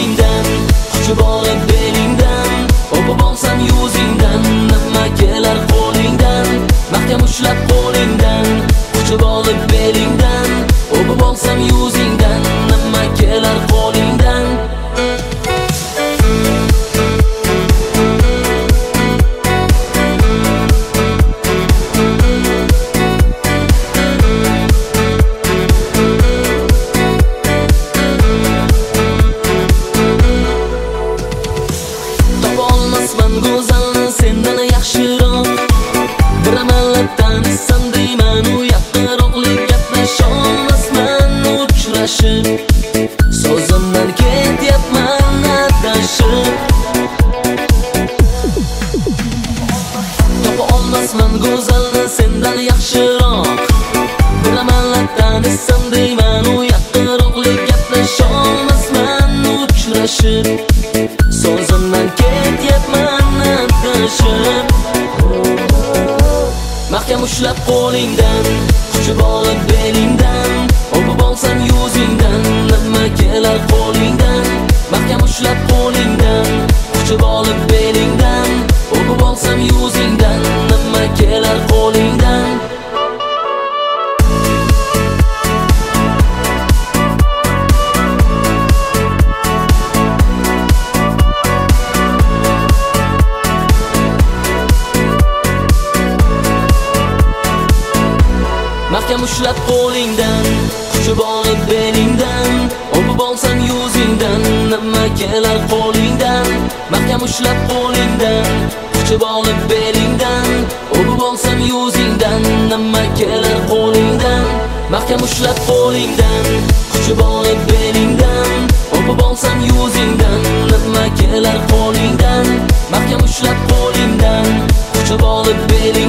qo'lingdan, quchib olib belingdan, o'pib olsam yuzingdan, nima kelar qo'lingdan, mahkam ushlab qo'lingdan, quchib olib belingdan, o'pib olsam yuzingdan, nima kelar qo'lingdan. Go'zalni sendan yaxshiroq bir amaldan san deyman, u yaqinroqlik gaplasholmasman uchrashib, so'zimdan ketyapman adashib. Topa olmasman go'zalni sendan yaxshiroq bir amaldan san deyman, u yaqinroqlik gaplasholmasman uchrashib, so'zimdan ketyapman adashib. Mahkam ushlab qo'lingdan, quchib olib belingdan, o'pib olsam yuzingdan, nima kelar qo'lingdan. Mahkam ushlab qo'lingdan, quchib olib belingdan, o'pib olsam yuzingdan, nima kelar qo'lingdan. Mahkam ushlab qo'lingdan, quchib olib belingdan, o'pib olsam yuzingdan, nima kelar qo'lingdan. Mahkam ushlab qo'lingdan, quchib olib belingdan, o'pib olsam yuzingdan, nima kelar qo'lingdan. Mahkam ushlab qo'lingdan, quchib olib belingdan, o'pib olsam yuzingdan, nima kelar qo'lingdan. Mahkam ushlab qo'lingdan, quchib olib belingdan.